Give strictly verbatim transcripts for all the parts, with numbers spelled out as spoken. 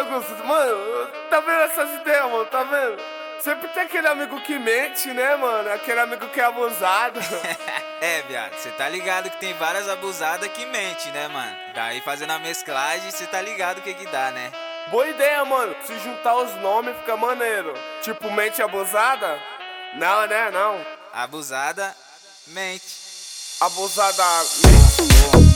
Augusto, mano, tá vendo essas ideias, mano, tá vendo? Sempre tem aquele amigo que mente, né, mano? Aquele amigo que é abusado. É, viado, cê tá ligado que tem várias abusadas que mente, né, mano? Daí fazendo a mesclagem, cê tá ligado o que que dá, né? Boa ideia, mano. Se juntar os nomes fica maneiro. Tipo, mente abusada? Não, né, não. Abusada, mente. Abusada, mente.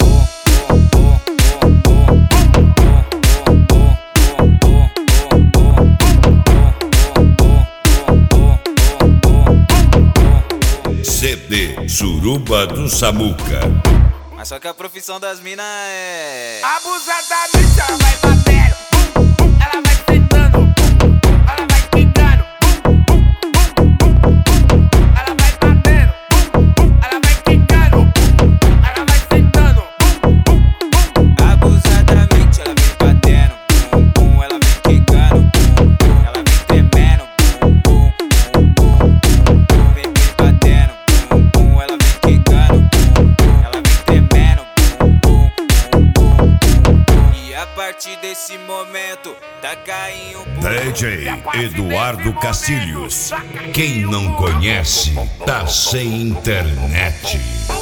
C D Suruba do Samuca. Mas só que a profissão das minas é... Abusadamente ela vai batendo, bum, bum, ela vai sentando, bum, bum, ela vai quicando, bum, bum, bum, bum, bum, ela vai batendo, bum, bum, ela vai quicando, bum, bum, ela vai sentando, bum, bum, bum. Abusadamente ela vem batendo, bum, bum, ela vem quicando, bum, bum, ela vem tremendo, bum, bum, bum, bum, bum, vem me batendo, bum, bum, ela vem quicando, bum, bum, ela vem tremendo, bum, bum, bum, bum, bum. E a partir desse momento tá caindo um D J Eduardo Castilhos. Quem não conhece, tá sem internet.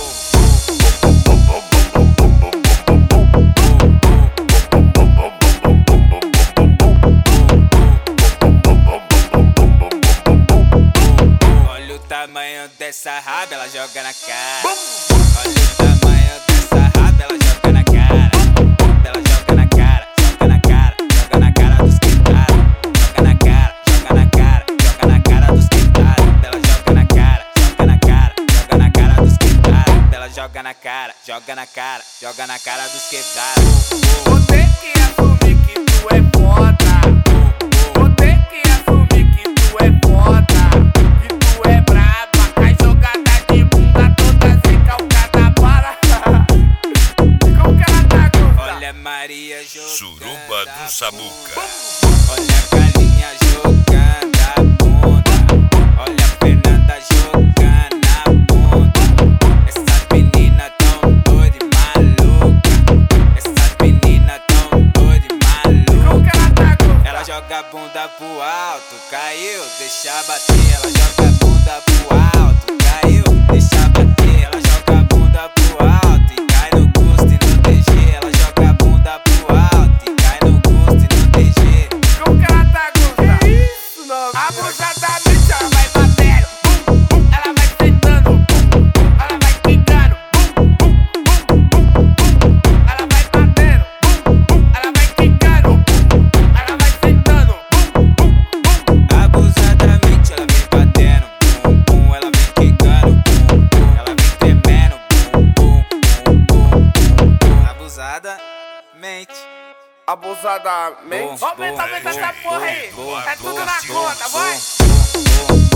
Olha o tamanho dessa raba, ela joga na cara. Olha o tamanho dessa raba, ela joga na cara. Ela joga na cara, joga na cara, joga na cara dos quebrados. Joga na cara, joga na cara, joga na cara dos quebrados. Ela joga na cara, joga na cara, joga na cara dos quebrados. Ela joga na cara, joga na cara, joga na cara dos quebrados. Vou ter que assumir que tu é foda. Vou ter que assumir que tu é foda. Que tu é braba, cai jogada de bunda toda recalcada para. Como que ela tá, Gusta? Olha a Maria jogando Suruba do Samuca. Olha a Galinha jogando a bunda. Olha a Fernanda jogando a bunda. Essas meninas tão doidas e maluca. Essas meninas tão doidas e maluca. Como que ela tá, Gusta? Ela joga a bunda pro alto, caiu, deixa bater. Ela joga a bunda pro alto, caiu, deixa bater. Ela joga a bunda pro alto e cai no custo e no D G. Ela joga a bunda pro alto e cai no custo e no D G. Como que ela tá, Gusta? Que isso, não? Abusadamente ela vai batendo, bum, bum, ela vai sentando, bum, bum, ela vai quicando, bum, bum, bum, bum, bum, ela vai batendo, bum, bum, ela vai quicando, bum, bum, ela vai sentando, bum, bum, bum. Abusadamente ela vem batendo, bum, bum, ela vem quicando, bum, bum, ela vem tremendo, bum, bum, bum, bum, bum. Abusada, mente. Abusadamente. Bom, Aumenta, bom, aumenta bom, essa porra aí. bom, É tudo na bom, conta, vai. Bum, bum.